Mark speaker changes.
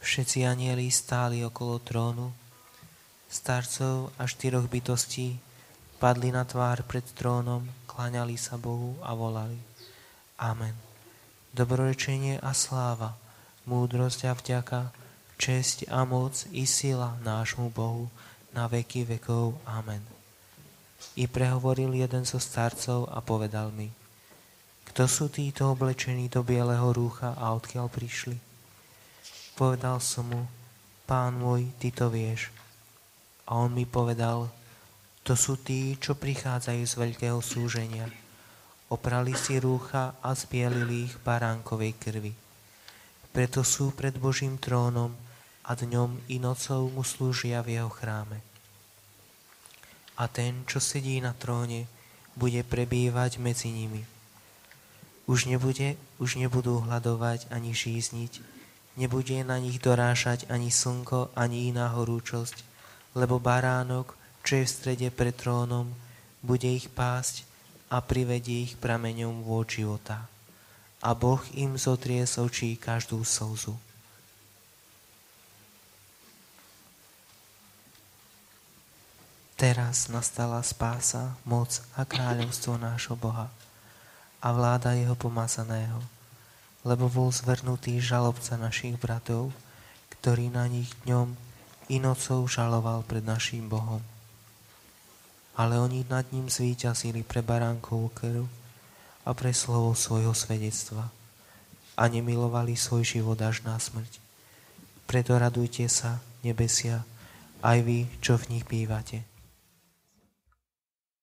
Speaker 1: Všetci anjeli stáli okolo trónu, starcov a 4 bytostí padli na tvár pred trónom, kláňali sa Bohu a volali: Amen. Dobrorečenie a sláva, múdrosť a vďaka, česť a moc i sila nášmu Bohu na veky vekov. Amen. I prehovoril jeden zo starcov a povedal mi: Kto sú títo oblečení do bieleho rúcha a odkiaľ prišli? Povedal som mu: Pán môj, ty to vieš. A on mi povedal: To sú tí, čo prichádzajú z veľkého súženia. Oprali si rúcha a zbielili ich baránkovej krvi. Preto sú pred Božím trónom a dňom i nocou mu slúžia v jeho chráme. A ten, čo sedí na tróne, bude prebývať medzi nimi. Už nebudú hladovať ani žízniť, nebude na nich dorážať ani slnko, ani iná horúčosť, lebo baránok, čo je v strede pred trónom, bude ich pásť a privedie ich prameňom vôd života. A Boh im zotrie z očí každú slzu. Teraz nastala spása, moc a kráľovstvo nášho Boha a vláda jeho pomazaného, lebo bol zvrhnutý žalobca našich bratov, ktorý na nich dňom i nocou žaloval pred naším Bohom. Ale oni nad ním zvíťazili pre baránkovú krv a pre slovo svojho svedectva a nemilovali svoj život až na smrť. Preto radujte sa, nebesia, aj vy, čo v nich bývate.